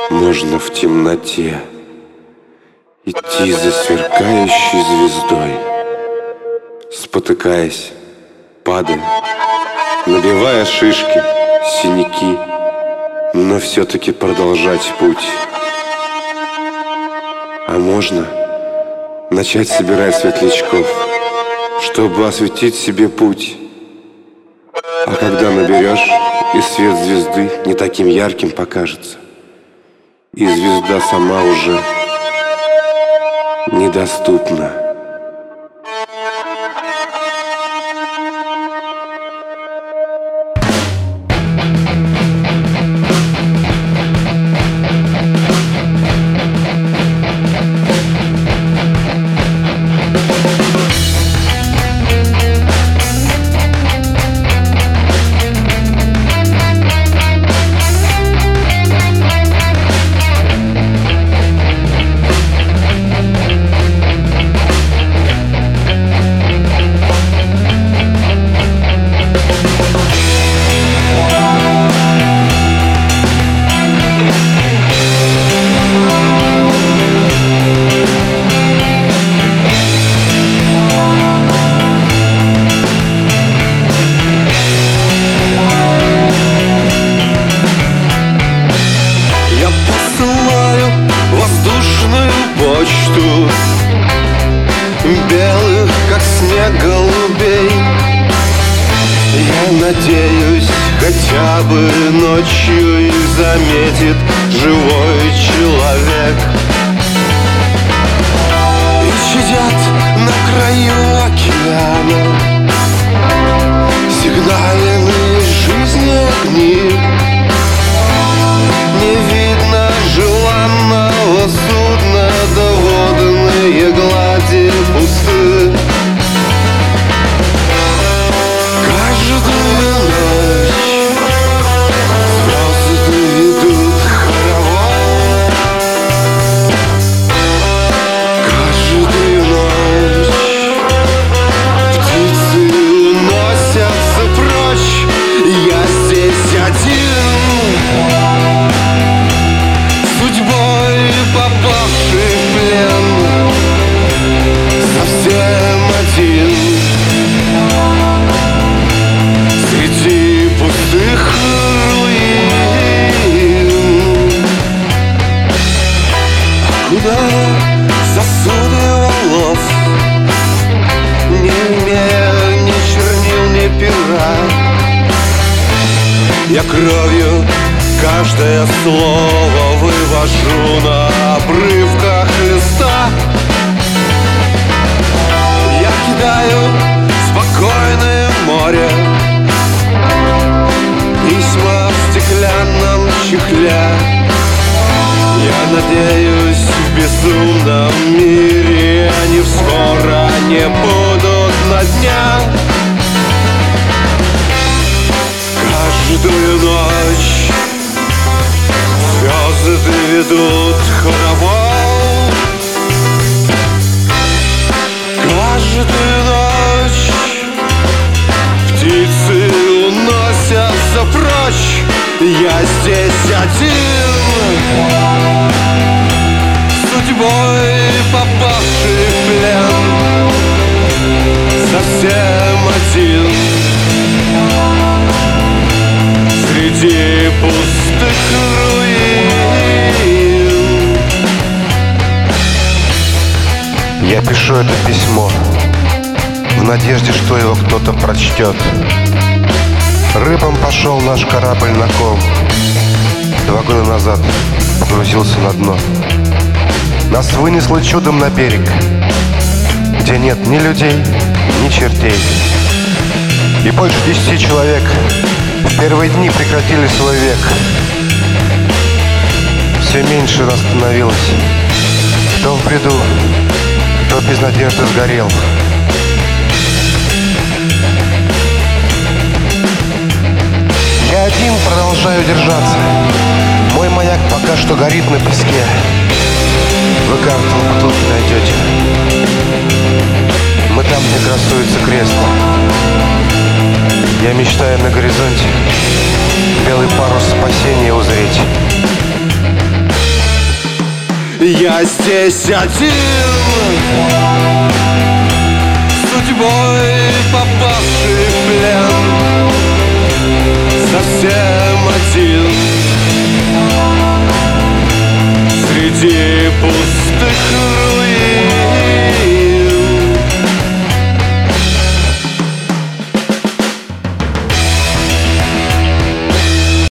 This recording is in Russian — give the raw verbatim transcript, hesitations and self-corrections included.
Можно в темноте идти за сверкающей звездой, спотыкаясь, падая, набивая шишки, синяки, но все-таки продолжать путь. А можно начать собирать светлячков, чтобы осветить себе путь. А когда наберешь, и свет звезды не таким ярким покажется, и звезда сама уже недоступна. Белых, как снег, голубей. Я надеюсь, хотя бы ночью их заметит живой человек. И сидят на краю океана сигнальные жизни огни. Не видно желанного судна, да водные глади пусты. Каждую ночь звезды ведут хоровод. Каждую ночь птицы уносятся прочь. Я здесь один, судьбой попавший в плен, совсем один среди пустых руин. А куда сосуды волос, не имея ни чернил, ни пера? Я кровью каждое слово вывожу на обрывках листа. Я кидаю в спокойное море письма в стеклянном чехле. Я надеюсь, в безумном мире они скоро не будут на дня. Каждую ночь звезды ведут хоровод. Каждую ночь птицы уносятся прочь. Я здесь один, судьбой попавший в плен, совсем один среди пустых руин. Я пишу это письмо в надежде, что его кто-то прочтет. Рыбам пошел наш корабль на ком. Два года назад погрузился на дно. Нас вынесло чудом на берег, где нет ни людей, ни чертей. И больше десяти человек в первые дни прекратили свой век. Все меньше нас становилось. Кто в бреду, кто без надежды сгорел. Я один продолжаю держаться. Мой маяк пока что горит на песке. Вы карту в бутылке найдете. Мы там, где красуется крест. Я мечтаю на горизонте белый парус спасения узреть. Я здесь один, судьбой попавший в плен, совсем один среди